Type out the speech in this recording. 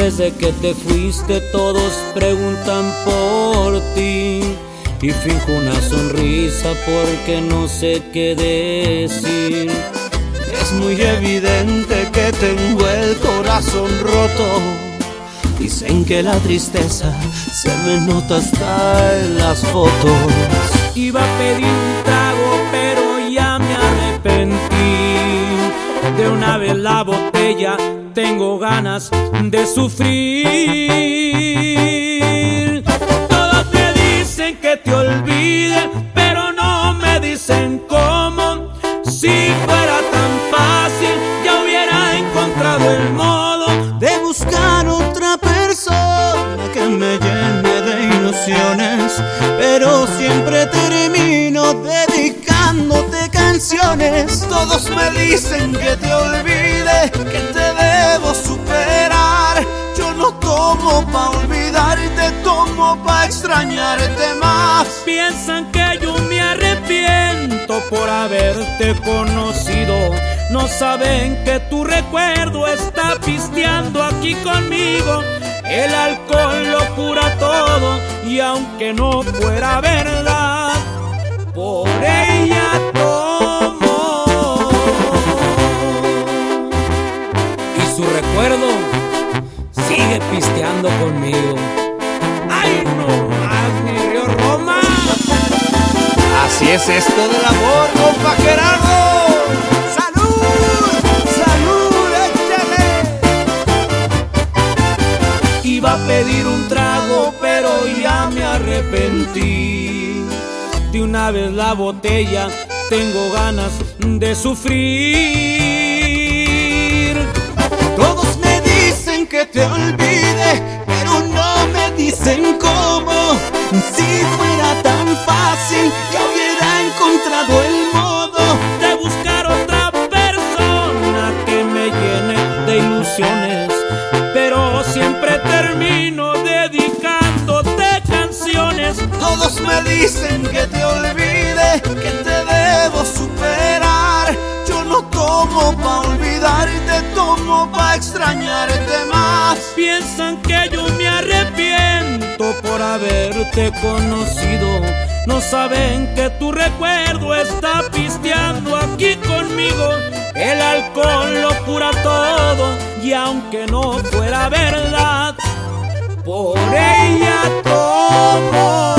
Desde que te fuiste todos preguntan por ti y finjo una sonrisa porque no sé qué decir. Es muy evidente que tengo el corazón roto. Dicen que la tristeza se me nota hasta en las fotos. Iba a pedir un trago pero ya me arrepentí. De una vez la botella, tengo ganas de sufrir. Todos me dicen que te olvide, pero no me dicen cómo. Si fuera tan fácil, ya hubiera encontrado el modo de buscar otra persona que me llene de ilusiones, pero siempre termino dedicándote canciones. Todos me dicen que te olvide, que te debo superar. Yo no tomo pa' olvidarte, tomo pa' extrañarte más. Piensan que yo me arrepiento por haberte conocido. No saben que tu recuerdo está pisteando aquí conmigo. El alcohol lo cura todo y aunque no fuera verdad, por ella tomo. Y su recuerdo sigue pisteando conmigo. ¡Ay, no más, mi río Roma! Así es esto del amor, compa Gerardo. ¡Salud! ¡Salud, échale! Iba a pedir un trago, pero ya me arrepentí. De una vez la botella, tengo ganas de sufrir. Todos me dicen que te olvide, pero no me dicen cómo. Si fuera tan fácil, ya hubiera encontrado el modo de buscar otra persona que me llene de ilusiones, pero siempre termino dedicándote canciones. Todos me dicen que te olvide, que te debo superar. Yo no tomo pa' olvidarte, tomo pa' extrañarte más. Piensan que yo me arrepiento por haberte conocido. No saben que tu recuerdo está pisteando aquí conmigo. El alcohol lo cura todo y aunque no fuera verdad, por ella tomo.